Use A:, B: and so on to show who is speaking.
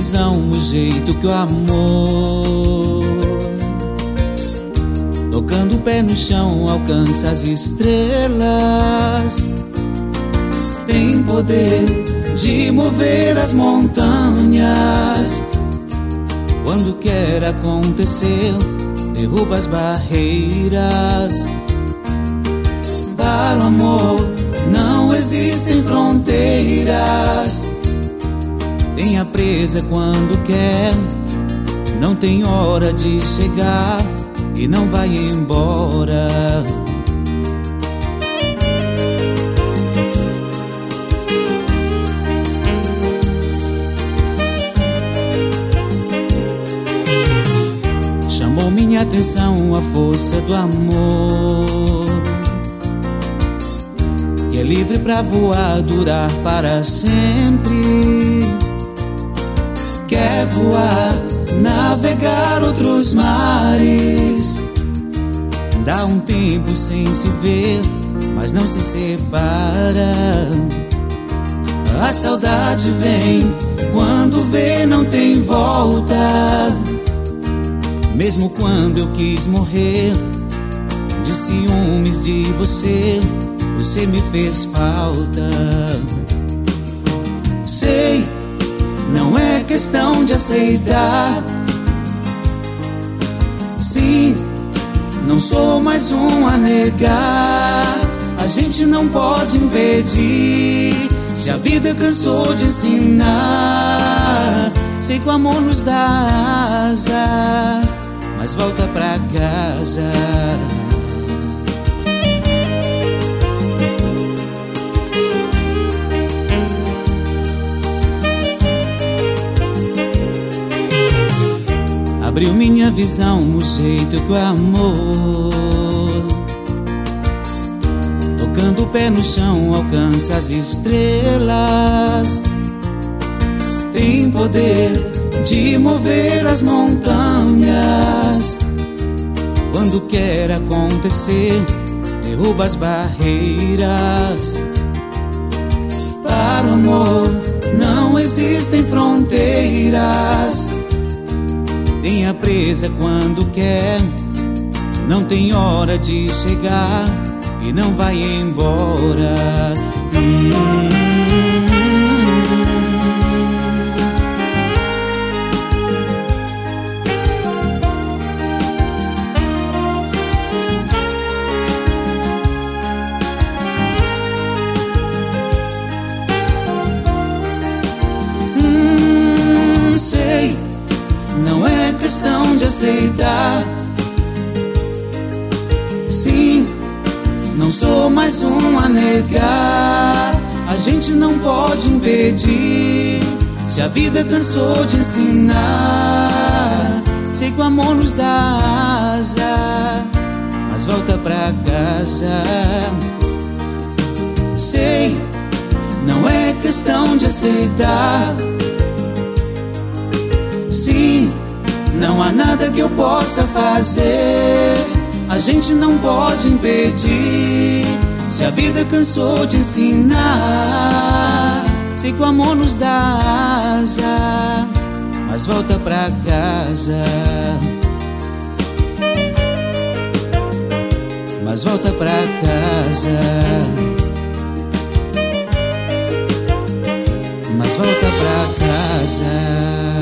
A: visão, o jeito que o amor, tocando o pé no chão, alcança as estrelas. Tem poder de mover as montanhas. Quando quer acontecer, derruba as barreiras. Para o amor não existem fronteiras. Tenha presa quando quer, não tem hora de chegar e não vai embora. Chamou minha atenção a força do amor, que é livre pra voar, durar para sempre. Quer voar, navegar outros mares. Dá um tempo sem se ver, mas não se separa. A saudade vem, quando vê não tem volta. Mesmo quando eu quis morrer de ciúmes de você, você me fez falta. Sei, não é questão de aceitar. Sim, não sou mais um a negar. A gente não pode impedir, se a vida cansou de ensinar. Sei que o amor nos dá asa, mas volta pra casa. Abriu minha visão, o jeito que o amor, tocando o pé no chão, alcança as estrelas. Tem poder de mover as montanhas. Quando quer acontecer, derruba as barreiras. Para o amor não existem fronteiras. Tenha presa quando quer, não tem hora de chegar e não vai embora. Sei, não é questão de aceitar. Sim, não sou mais um a negar. A gente não pode impedir, se a vida cansou de ensinar. Sei que o amor nos dá asa, mas volta pra casa. Sei, não é questão de aceitar. Sim, não há nada que eu possa fazer. A gente não pode impedir, se a vida cansou de ensinar. Sei que o amor nos dá asa, mas volta pra casa. Mas volta pra casa. Mas volta pra casa.